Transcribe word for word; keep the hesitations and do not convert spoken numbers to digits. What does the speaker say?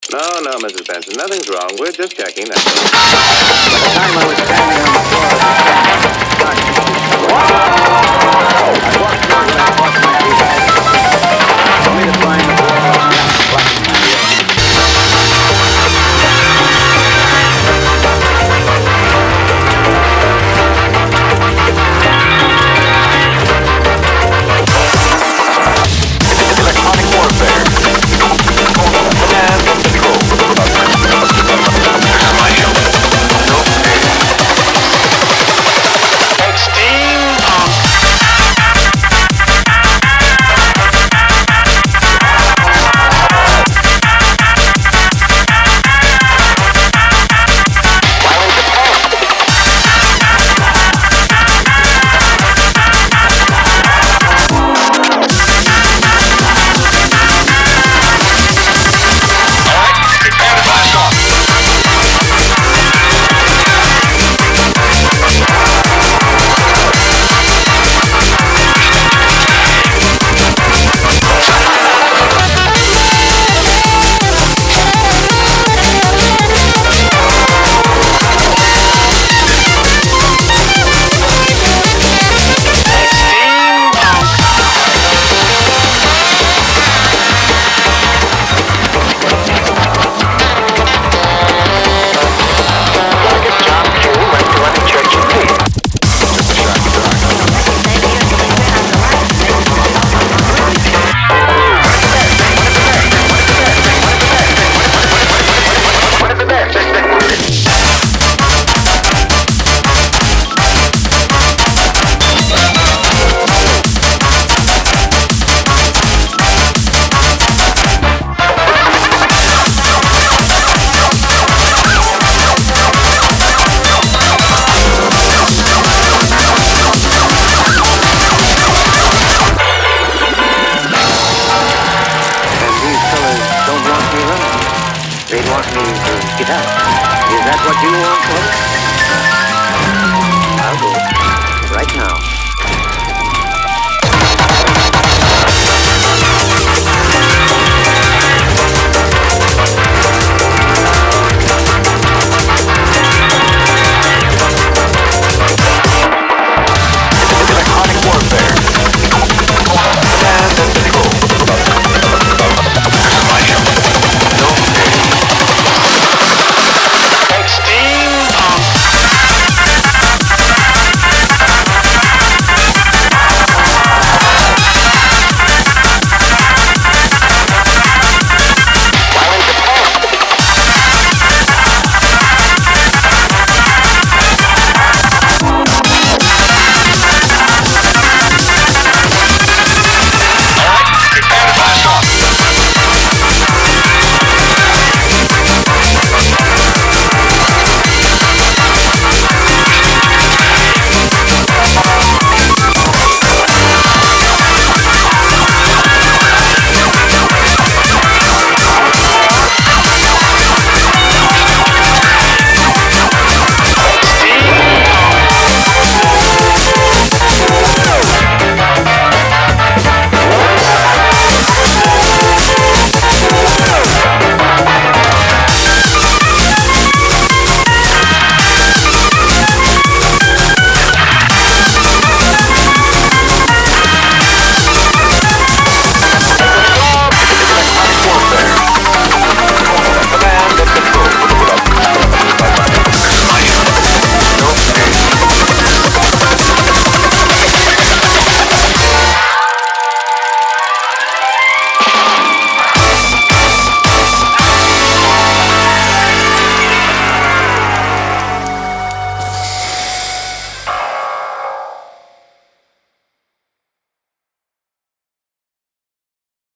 No, no, Missus Benson, nothing's wrong. We're just checking. That's all. By the time I was standing on the floor of the stand, I walked through and I bought my feet back, only to find the wall of gas blocking my way. Electronic warfare. Command control. They want me to get out. Is that what you want, folks? I'll go. Right now.